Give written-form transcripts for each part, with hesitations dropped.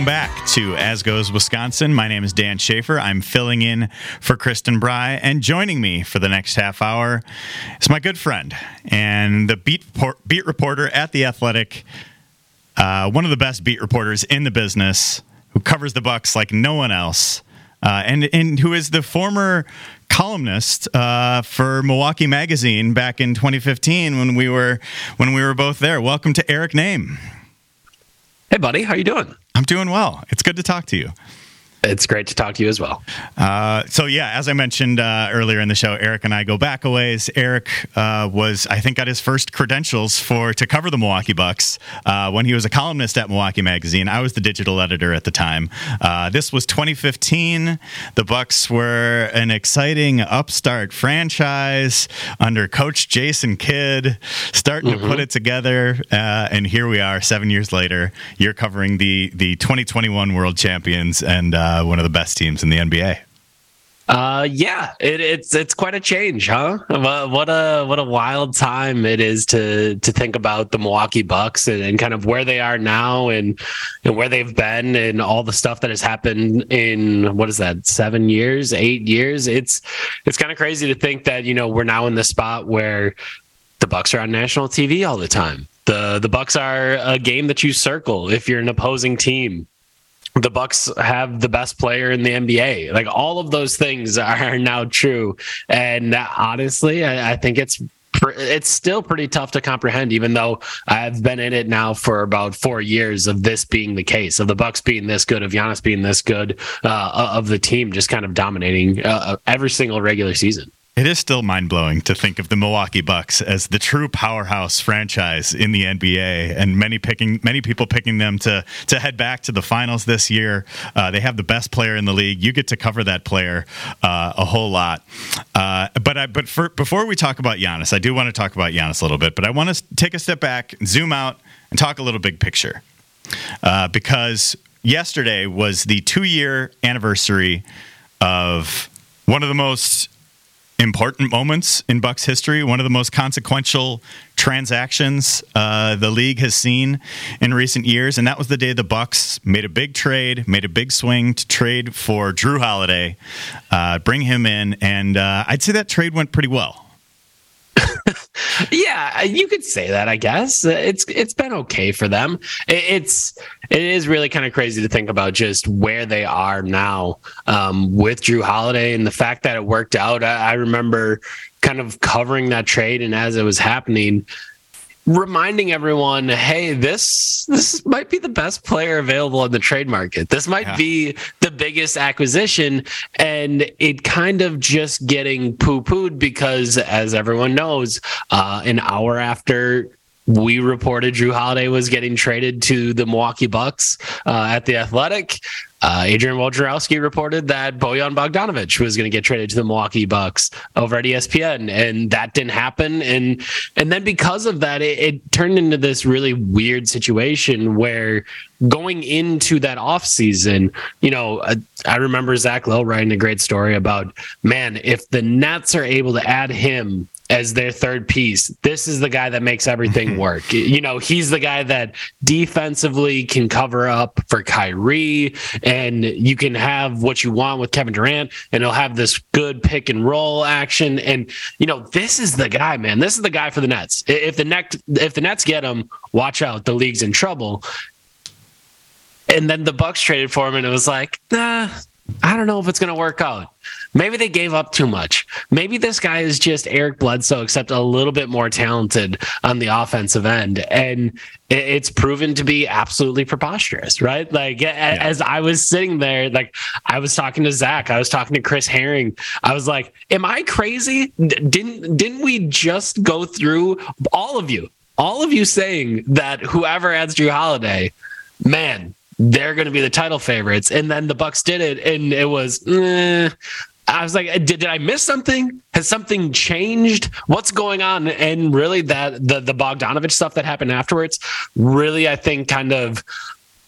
back to As Goes Wisconsin. My name is Dan Schaefer. I'm filling in for Kristen Bry, and joining me for the next half hour is my good friend and the beat reporter at The Athletic, one of the best beat reporters in the business, who covers the Bucks like no one else, and who is the former columnist for Milwaukee Magazine back in 2015 when we were both there. Welcome to Eric Nehm. Hey, buddy. How you doing? I'm doing well. It's good to talk to you. It's great to talk to you as well. As I mentioned earlier in the show, Eric and I go back a ways. Eric got his first credentials to cover the Milwaukee Bucks when he was a columnist at Milwaukee Magazine. I was the digital editor at the time. This was 2015. The Bucks were an exciting upstart franchise under Coach Jason Kidd, starting to put it together. And here we are 7 years later. You're covering the 2021 World Champions and one of the best teams in the NBA. It's quite a change, huh? What a wild time it is to think about the Milwaukee Bucks and kind of where they are now and where they've been and all the stuff that has happened in 7 years, 8 years. It's kind of crazy to think that, we're now in the spot where the Bucks are on national TV all the time. The Bucks are a game that you circle if you're an opposing team. The Bucks have the best player in the NBA. Like, all of those things are now true. And honestly, I think it's still pretty tough to comprehend, even though I've been in it now for about 4 years of this being the case, of the Bucks being this good, of Giannis being this good, of the team just kind of dominating every single regular season. It is still mind-blowing to think of the Milwaukee Bucks as the true powerhouse franchise in the NBA, and many people picking them to head back to the finals this year. They have the best player in the league. You get to cover that player a whole lot. Before we talk about Giannis, I do want to talk about Giannis a little bit, but I want to take a step back, zoom out, and talk a little big picture. Because yesterday was the 2-year anniversary of one of the most important moments in Bucks history, one of the most consequential transactions the league has seen in recent years, and that was the day the Bucks made a big swing to trade for Jrue Holiday, bring him in, and I'd say that trade went pretty well. Yeah, you could say that, I guess. It's been okay for them. It is really kind of crazy to think about just where they are now with Jrue Holiday and the fact that it worked out. I remember kind of covering that trade, and as it was happening, reminding everyone, hey, this might be the best player available in the trade market. This might be the biggest acquisition, and it kind of just getting poo-pooed because, as everyone knows, an hour after we reported Jrue Holiday was getting traded to the Milwaukee Bucks at The Athletic, Adrian Wojnarowski reported that Bojan Bogdanovic was going to get traded to the Milwaukee Bucks over at ESPN, and that didn't happen. And then because of that, it turned into this really weird situation where going into that offseason, I remember Zach Lowe writing a great story about, man, if the Nets are able to add him as their third piece, this is the guy that makes everything work. He's the guy that defensively can cover up for Kyrie, and you can have what you want with Kevin Durant, and he'll have this good pick and roll action. And, this is the guy, man. This is the guy for the Nets. If the Nets get him, watch out, the league's in trouble. And then the Bucks traded for him, and it was like, I don't know if it's going to work out. Maybe they gave up too much. Maybe this guy is just Eric Bledsoe, except a little bit more talented on the offensive end. And it's proven to be absolutely preposterous, right? As I was sitting there, I was talking to Zach, I was talking to Chris Herring. I was like, am I crazy? Didn't we just go through all of you saying that whoever adds Jrue Holiday, man, they're going to be the title favorites. And then the Bucks did it, and it was, I was like, did I miss something? Has something changed? What's going on? And really, that the Bogdanovic stuff that happened afterwards really, I think, kind of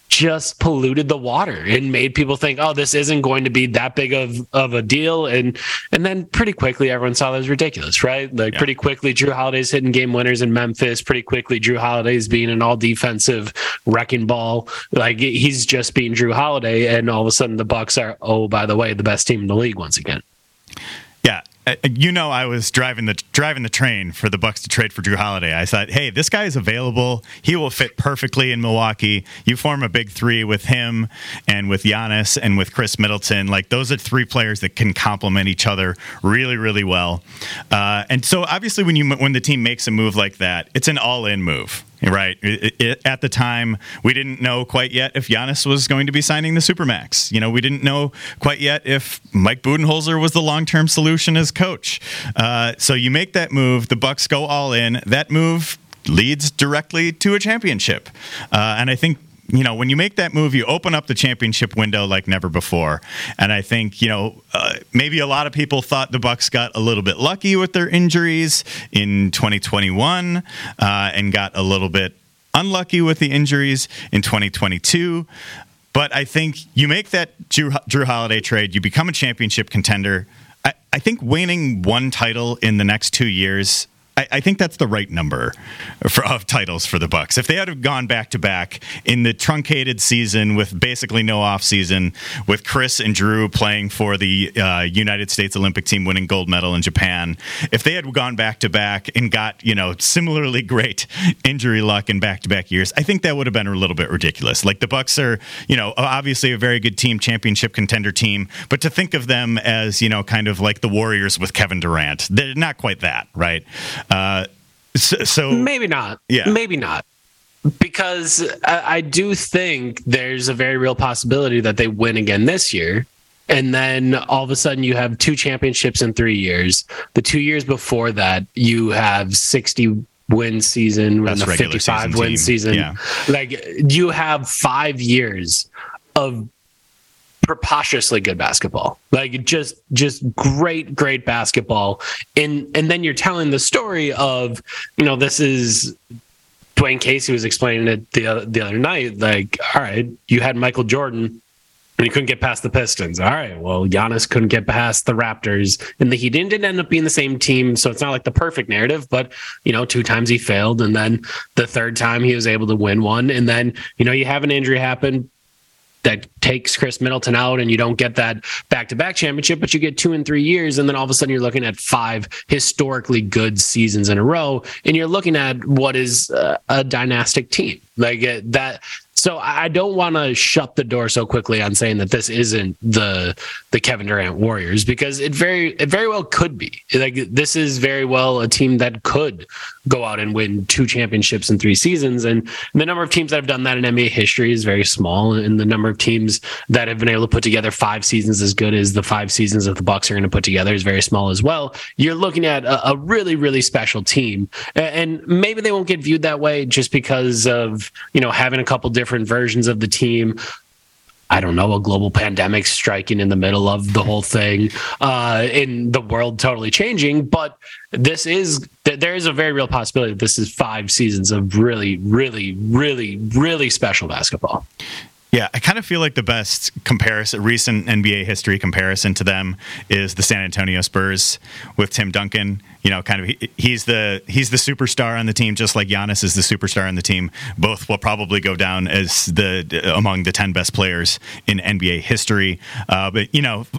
just polluted the water and made people think, oh, this isn't going to be that big of a deal. And then pretty quickly, everyone saw that was ridiculous, right? Like pretty quickly, Jrue Holiday's hitting game winners in Memphis. Pretty quickly, Jrue Holiday's being an all defensive wrecking ball. Like he's just being Jrue Holiday. And all of a sudden the Bucks are, oh, by the way, the best team in the league once again. Yeah. I was driving the train for the Bucks to trade for Jrue Holiday. I thought, hey, this guy is available. He will fit perfectly in Milwaukee. You form a big three with him and with Giannis and with Chris Middleton. Like those are three players that can complement each other really, really well. And so obviously when the team makes a move like that, it's an all-in move. Right. At the time, we didn't know quite yet if Giannis was going to be signing the Supermax. We didn't know quite yet if Mike Budenholzer was the long-term solution as coach. So you make that move. The Bucks go all in. That move leads directly to a championship. And I think, when you make that move, you open up the championship window like never before. And I think, maybe a lot of people thought the Bucks got a little bit lucky with their injuries in 2021 and got a little bit unlucky with the injuries in 2022. But I think you make that Jrue Holiday trade, you become a championship contender. I think winning one title in the next 2 years, I think that's the right number of titles for the Bucks. If they had gone back-to-back in the truncated season with basically no offseason, with Chris and Jrue playing for the United States Olympic team winning gold medal in Japan, if they had gone back-to-back and got, similarly great injury luck in back-to-back years, I think that would have been a little bit ridiculous. Like the Bucks are, obviously a very good team, championship contender team, but to think of them as, kind of like the Warriors with Kevin Durant, they're not quite that, right? So maybe not. Yeah. Maybe not. Because I do think there's a very real possibility that they win again this year. And then all of a sudden you have 2 championships in 3 years. The 2 years before that, you have 60 win season and a 55 win season. Yeah. Like you have 5 years of preposterously good basketball, like just great basketball. And then you're telling the story of, this is Dwayne Casey was explaining it the other night. Like, all right, you had Michael Jordan and he couldn't get past the Pistons. All right, well, Giannis couldn't get past the Raptors, and the Heat didn't end up being the same team. So it's not like the perfect narrative, but 2 times he failed. And then the third time he was able to win one. And then, you have an injury happen that takes Chris Middleton out and you don't get that back-to-back championship, but you get 2 in 3 years. And then all of a sudden you're looking at 5 historically good seasons in a row. And you're looking at what is a dynastic team like that. So I don't want to shut the door so quickly on saying that this isn't the Kevin Durant Warriors, because it very well could be. Like this is very well a team that could go out and win 2 championships in 3 seasons. And the number of teams that have done that in NBA history is very small. And the number of teams that have been able to put together 5 seasons as good as the 5 seasons that the Bucks are going to put together is very small as well. You're looking at a really, really special team. And maybe they won't get viewed that way just because of, having a couple different versions of the team. I don't know, a global pandemic striking in the middle of the whole thing, in the world totally changing. But there is a very real possibility that this is 5 seasons of really, really, really, really special basketball. Yeah, I kind of feel like the best recent NBA history comparison to them is the San Antonio Spurs with Tim Duncan. He's the superstar on the team, just like Giannis is the superstar on the team. Both will probably go down as among the 10 best players in NBA history. But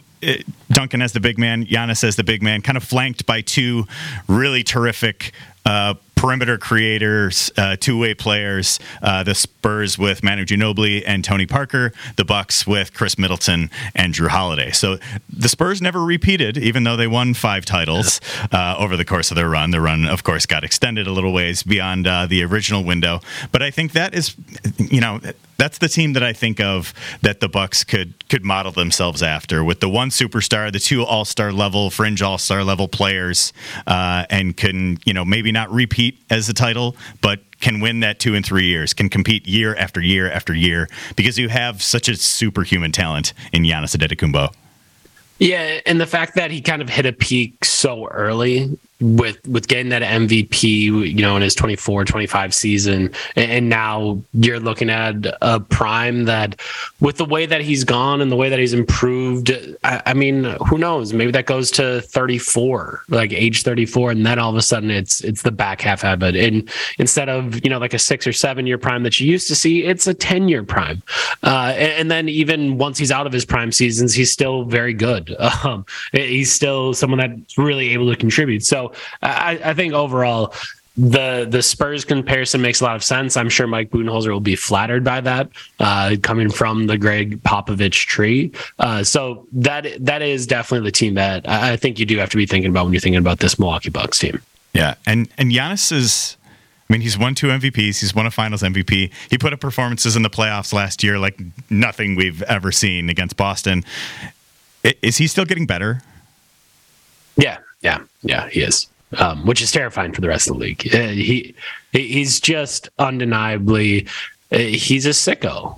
Duncan as the big man, Giannis as the big man, kind of flanked by 2 really terrific perimeter creators, 2-way players, the Spurs with Manu Ginobili and Tony Parker, the Bucks with Chris Middleton and Jrue Holiday. So the Spurs never repeated, even though they won 5 titles over the course of their run. The run, of course, got extended a little ways beyond the original window. But I think that is, that's the team that I think of that the Bucks could model themselves after, with the 1 superstar, the 2 all-star level, fringe all-star level players, and can, maybe not repeat as a title, but can win that 2 in 3 years, can compete year after year after year, because you have such a superhuman talent in Giannis Antetokounmpo. Yeah, and the fact that he kind of hit a peak so early with getting that MVP, in his 24, 25 season, and now you're looking at a prime that, with the way that he's gone and the way that he's improved, I mean, who knows? Maybe that goes to 34, like age 34, and then all of a sudden it's the back half of it. And instead of, like a 6 or 7 year prime that you used to see, it's a 10-year prime. And then even once he's out of his prime seasons, he's still very good. He's still someone that's really able to contribute. So I think overall, the Spurs comparison makes a lot of sense. I'm sure Mike Budenholzer will be flattered by that, coming from the Greg Popovich tree. So that is definitely the team that I think you do have to be thinking about when you're thinking about this Milwaukee Bucks team. Yeah, and Giannis is, I mean, he's won 2 MVPs. He's won a Finals MVP. He put up performances in the playoffs last year like nothing we've ever seen against Boston. Is he still getting better? Yeah, he is. Which is terrifying for the rest of the league. He's just undeniably, he's a sicko.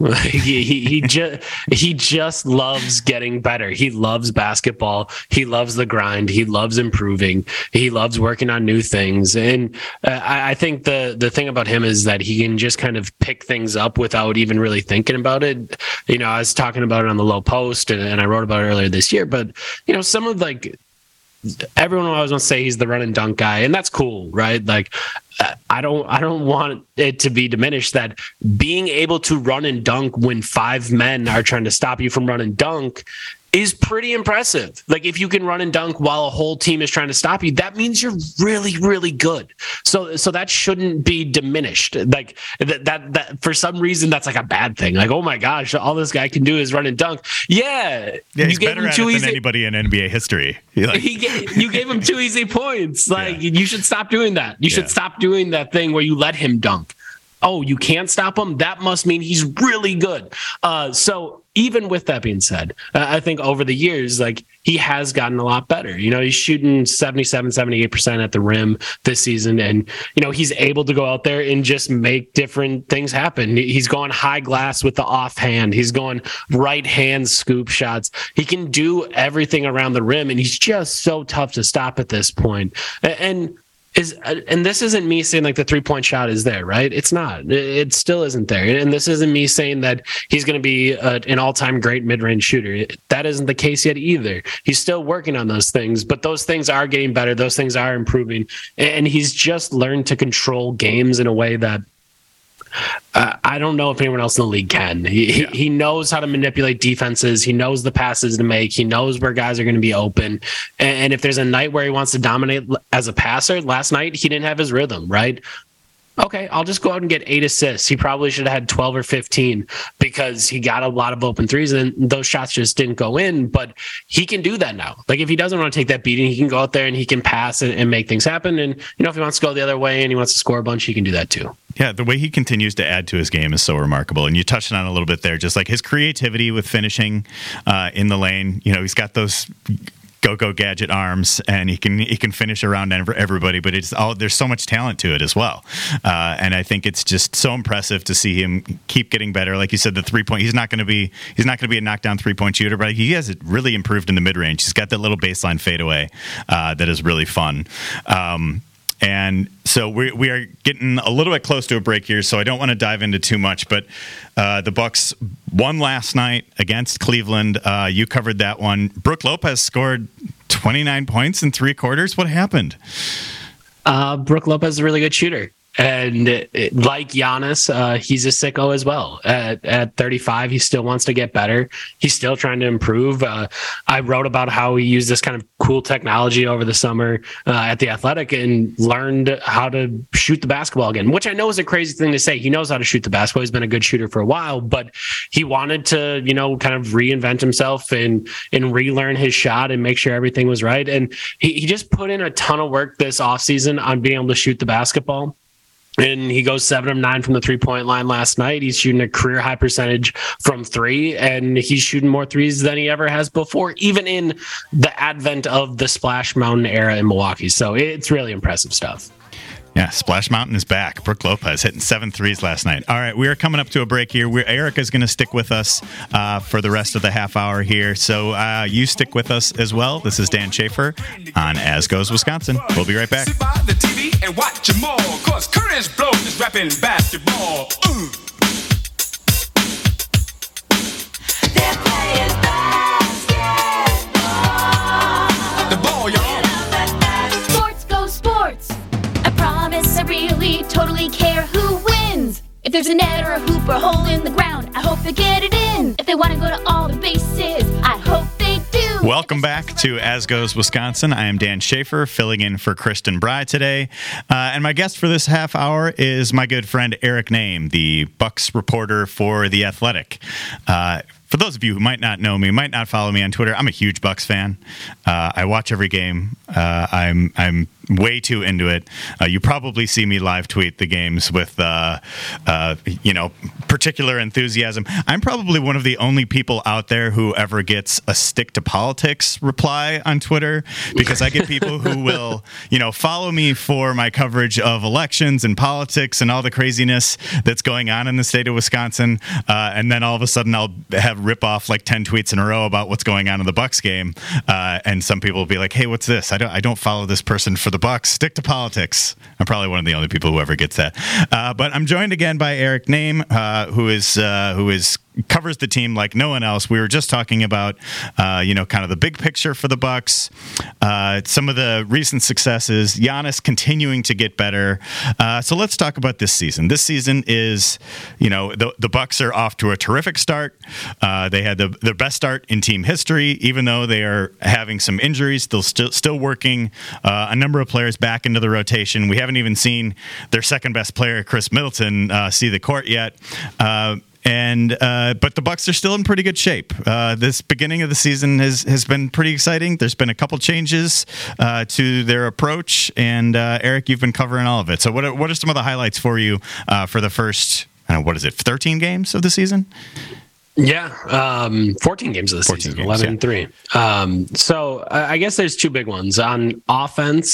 he just loves getting better. He loves basketball. He loves the grind. He loves improving. He loves working on new things. And I think the thing about him is that he can just kind of pick things up without even really thinking about it. I was talking about it on the Low Post, and I wrote about it earlier this year. But some of everyone always wants to say he's the run and dunk guy, and that's cool, right? Like, I don't want it to be diminished that being able to run and dunk when 5 men are trying to stop you from run and dunk is pretty impressive. Like, if you can run and dunk while a whole team is trying to stop you, that means you're really, really good. So that shouldn't be diminished. Like that for some reason, that's like a bad thing. Like, oh my gosh, all this guy can do is run and dunk. Yeah, he's better at it than anybody in NBA history. You gave him 2 easy points. Like, you should stop doing that. You should stop doing that thing where you let him dunk. Oh, you can't stop him? That must mean he's really good. So even with that being said, I think over the years, like, he has gotten a lot better. He's shooting 77, 78% at the rim this season. And, he's able to go out there and just make different things happen. He's going high glass with the offhand. He's going right hand scoop shots. He can do everything around the rim. And he's just so tough to stop at this point. And this isn't me saying like the 3-point shot is there, right? It's not. It still isn't there. And this isn't me saying that he's going to be an all-time great mid-range shooter. That isn't the case yet either. He's still working on those things, but those things are getting better. Those things are improving. And he's just learned to control games in a way that I don't know if anyone else in the league can. He knows how to manipulate defenses. He knows the passes to make. He knows where guys are going to be open. And if there's a night where he wants to dominate as a passer, last night he didn't have his rhythm, right? Okay, I'll just go out and get 8 assists. He probably should have had 12 or 15 because he got a lot of open threes and those shots just didn't go in. But he can do that now. Like, if he doesn't want to take that beating, he can go out there and he can pass and make things happen. And, if he wants to go the other way and he wants to score a bunch, he can do that too. Yeah, the way he continues to add to his game is so remarkable. And you touched on it a little bit there, just like his creativity with finishing in the lane. He's got those go gadget arms, and he can finish around everybody, but there's so much talent to it as well. And I think it's just so impressive to see him keep getting better. Like you said, the 3-point, he's not going to be a knockdown 3-point shooter, but he has really improved in the mid-range. He's got that little baseline fadeaway that is really fun. And so we are getting a little bit close to a break here, so I don't want to dive into too much. But the Bucks won last night against Cleveland. You covered that one. Brook Lopez scored 29 points in 3 quarters. What happened? Brook Lopez is a really good shooter. And like Giannis, he's a sicko as well. At 35, he still wants to get better. He's still trying to improve. I wrote about how he used this kind of cool technology over the summer at The Athletic and learned how to shoot the basketball again, which I know is a crazy thing to say. He knows how to shoot the basketball. He's been a good shooter for a while, but he wanted to, kind of reinvent himself and relearn his shot and make sure everything was right. And he just put in a ton of work this offseason on being able to shoot the basketball. And he goes 7 of 9 from the 3-point line last night. He's shooting a career high percentage from 3, and he's shooting more threes than he ever has before, even in the advent of the Splash Mountain era in Milwaukee. So it's really impressive stuff. Yeah, Splash Mountain is back. Brooke Lopez hitting 7 threes last night. All right, we are coming up to a break here. Erica's going to stick with us for the rest of the half hour here. So you stick with us as well. This is Dan Schaefer on As Goes Wisconsin. We'll be right back. Sit by the TV and watch them all, cause Curtis Blow is rapping basketball. They're playing basketball. The ball, y'all. Sports go sports. I promise I really totally care who wins. If there's a net or a hoop or a hole in the ground, I hope they get it in. If they want to go to all the bases, I hope they do. Welcome back to As Goes Wisconsin. I am Dan Schaefer, filling in for Kristen Bry today. And my guest for this half hour is my good friend Eric Nehm, the Bucks reporter for The Athletic. For those of you who might not know me, might not follow me on Twitter, I'm a huge Bucks fan. I watch every game. I'm way too into it. You probably see me live tweet the games with, particular enthusiasm. I'm probably one of the only people out there who ever gets a stick to politics reply on Twitter, because I get people who will, follow me for my coverage of elections and politics and all the craziness that's going on in the state of Wisconsin. And then all of a sudden I'll have rip off like 10 tweets in a row about what's going on in the Bucks game. And some people will be like, hey, what's this? I don't follow this person for the Bucks. Stick to politics. I'm probably one of the only people who ever gets that. But I'm joined again by Eric Nehm, who is covers the team like no one else. We were just talking about, kind of the big picture for the Bucks, some of the recent successes, Giannis continuing to get better. So let's talk about this season. This season is, the Bucks are off to a terrific start. They had their best start in team history, even though they are having some injuries. They're still working a number of players back into the rotation. We haven't even seen their second best player, Chris Middleton, see the court yet. But the Bucks are still in pretty good shape. This beginning of the season has been pretty exciting. There's been a couple changes to their approach, and Eric, you've been covering all of it. So what are some of the highlights for you for the first 13 games of the season? Yeah, 14 games of the season, 11-3. So I guess there's two big ones on offense.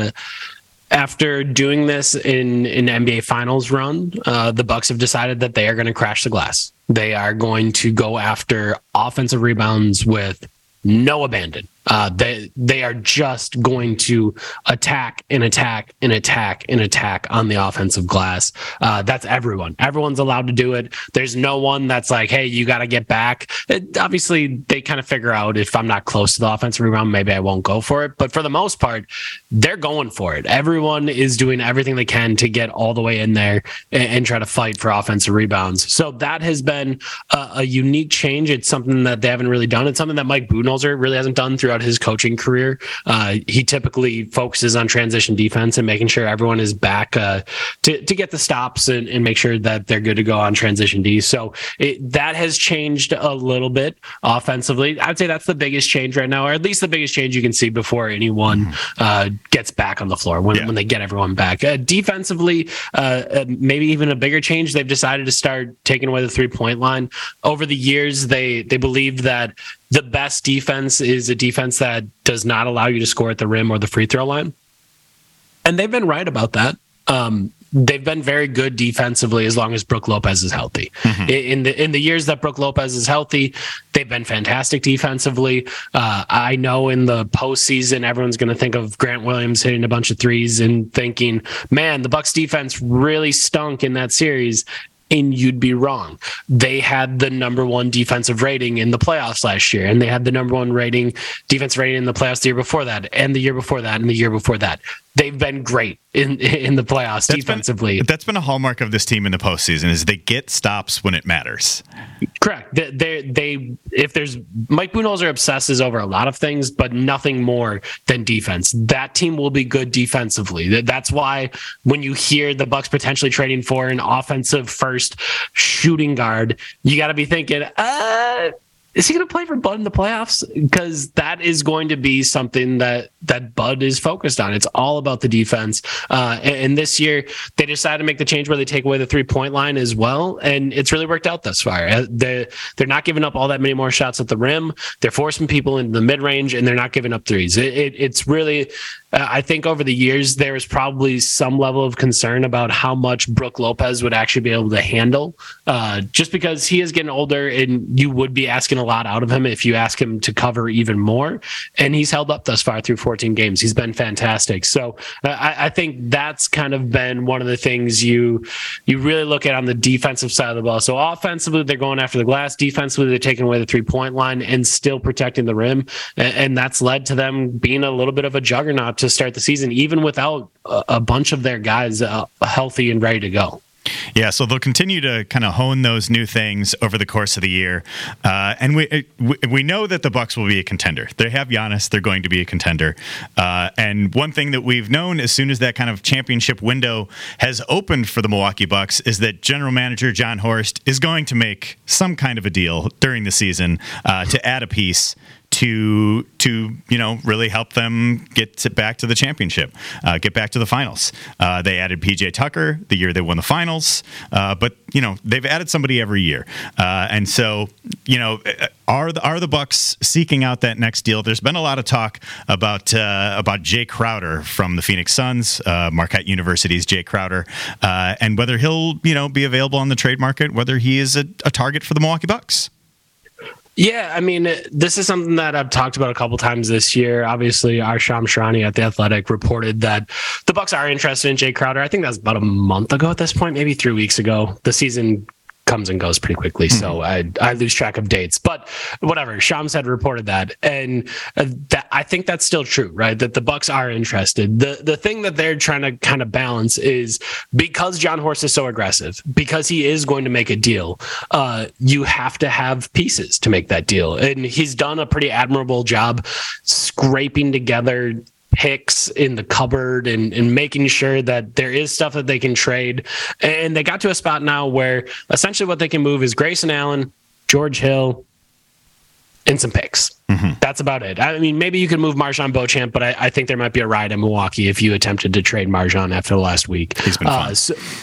After doing this in an NBA Finals run, the Bucks have decided that they are going to crash the glass. They are going to go after offensive rebounds with no abandon. They are just going to attack and attack and attack and attack on the offensive glass. That's everyone. Everyone's allowed to do it. There's no one that's like, hey, you got to get back. Obviously, they kind of figure out if I'm not close to the offensive rebound, maybe I won't go for it. But for the most part, they're going for it. Everyone is doing everything they can to get all the way in there and try to fight for offensive rebounds. So that has been a unique change. It's something that they haven't really done. It's something that Mike Budenholzer really hasn't done throughout his coaching career. He typically focuses on transition defense and making sure everyone is back to get the stops and make sure that they're good to go on transition D. So that has changed a little bit offensively. I would say that's the biggest change right now, or at least the biggest change you can see before anyone gets back on the floor when they get everyone back. Defensively, maybe even a bigger change. They've decided to start taking away the 3-point line. Over the years, they believed that the best defense is a defense that does not allow you to score at the rim or the free throw line. And they've been right about that. They've been very good defensively as long as Brooke Lopez is healthy. Mm-hmm. In the years that Brooke Lopez is healthy, they've been fantastic defensively. I know in the postseason, everyone's going to think of Grant Williams hitting a bunch of threes and thinking, man, the Bucks defense really stunk in that series. And you'd be wrong. They had the number one defensive rating in the playoffs last year, and they had the number one defense rating in the playoffs the year before that, and the year before that, and the year before that. They've been great in the playoffs defensively. That's been a hallmark of this team in the postseason, is they get stops when it matters. Correct. If there's Mike Budenholzer obsesses over a lot of things, but nothing more than defense. That team will be good defensively. That's why when you hear the Bucks potentially trading for an offensive first shooting guard, you got to be thinking, is he going to play for Bud in the playoffs? Because that is going to be something that Bud is focused on. It's all about the defense. And this year, they decided to make the change where they take away the 3-point line as well. And it's really worked out thus far. They're not giving up all that many more shots at the rim. They're forcing people into the mid-range, and they're not giving up threes. It's really I think over the years, there was probably some level of concern about how much Brook Lopez would actually be able to handle, just because he is getting older and you would be asking a lot out of him if you ask him to cover even more. And he's held up thus far through 14 games. He's been fantastic. So I think that's kind of been one of the things you really look at on the defensive side of the ball. So offensively, they're going after the glass. Defensively, they're taking away the 3-point line and still protecting the rim. And that's led to them being a little bit of a juggernaut to start the season, even without a bunch of their guys healthy and ready to go. Yeah, so they'll continue to kind of hone those new things over the course of the year, and we know that the Bucks will be a contender. They have Giannis; they're going to be a contender. And one thing that we've known as soon as that kind of championship window has opened for the Milwaukee Bucks is that General Manager Jon Horst is going to make some kind of a deal during the season to add a piece to really help them get back to the championship, get back to the finals. They added PJ Tucker the year they won the finals, but they've added somebody every year, and so are the Bucks seeking out that next deal? There's been a lot of talk about Jay Crowder from the Phoenix Suns, Marquette University's Jay Crowder, and whether he'll be available on the trade market, whether he is a target for the Milwaukee Bucks. Yeah, I mean, this is something that I've talked about a couple times this year. Obviously, our Shams Charania at The Athletic reported that the Bucks are interested in Jay Crowder. I think that was about a month ago at this point, maybe 3 weeks ago. The season comes and goes pretty quickly, so I lose track of dates. But whatever, Shams had reported that, and that I think that's still true, right? That the Bucks are interested. The thing that they're trying to kind of balance is, because Jon Horst is so aggressive, because he is going to make a deal, you have to have pieces to make that deal, and he's done a pretty admirable job scraping together picks in the cupboard and making sure that there is stuff that they can trade. And they got to a spot now where essentially what they can move is Grayson Allen, George Hill, and some picks. Mm-hmm. That's about it. I mean, maybe you could move MarJon Beauchamp, but I think there might be a riot in Milwaukee if you attempted to trade MarJon after the last week. He's been fun.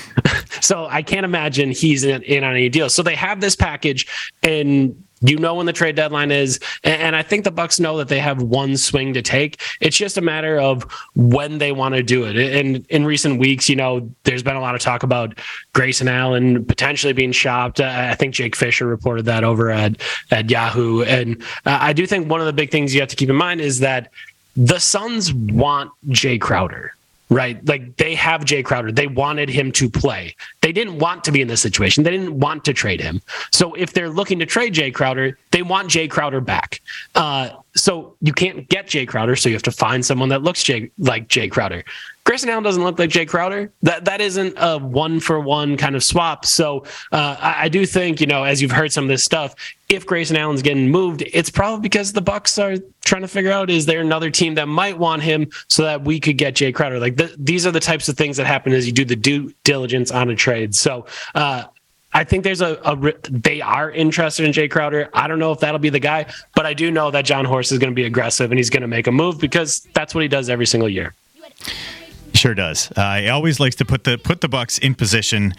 So I can't imagine he's in on any deal. So they have this package, and when the trade deadline is, and I think the Bucks know that they have one swing to take. It's just a matter of when they want to do it. And in recent weeks, there's been a lot of talk about Grayson Allen potentially being shopped. I think Jake Fisher reported that over at Yahoo. And I do think one of the big things you have to keep in mind is that the Suns want Jay Crowder. Right? Like, they have Jay Crowder. They wanted him to play. They didn't want to be in this situation. They didn't want to trade him. So if they're looking to trade Jay Crowder, they want Jay Crowder back. So you can't get Jay Crowder, so you have to find someone that looks like Jay Crowder. Grayson Allen doesn't look like Jay Crowder. That isn't a one-for-one kind of swap. So I do think, as you've heard some of this stuff, if Grayson Allen's getting moved, it's probably because the Bucks are trying to figure out, is there another team that might want him so that we could get Jay Crowder? Like, these are the types of things that happen as you do the due diligence on a trade. So I think there's they are interested in Jay Crowder. I don't know if that'll be the guy, but I do know that Jon Horst is going to be aggressive and he's going to make a move because that's what he does every single year. Sure does. He always likes to put the Bucks in position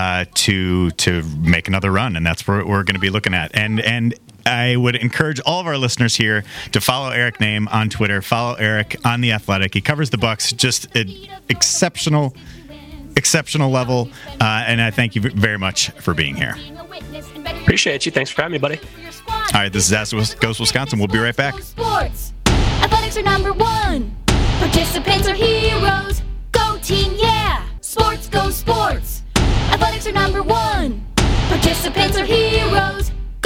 to make another run, and that's what we're going to be looking at. And I would encourage all of our listeners here to follow Eric Nehm on Twitter. Follow Eric on The Athletic. He covers the Bucks just an exceptional level, and I thank you very much for being here. Appreciate you. Thanks for having me, buddy. All right, this is As Goes Wisconsin. We'll be right back. Sports. Athletics are number one. Participants are heroes. Go team, yeah. Sports, go sports. Athletics are number one. Participants are heroes.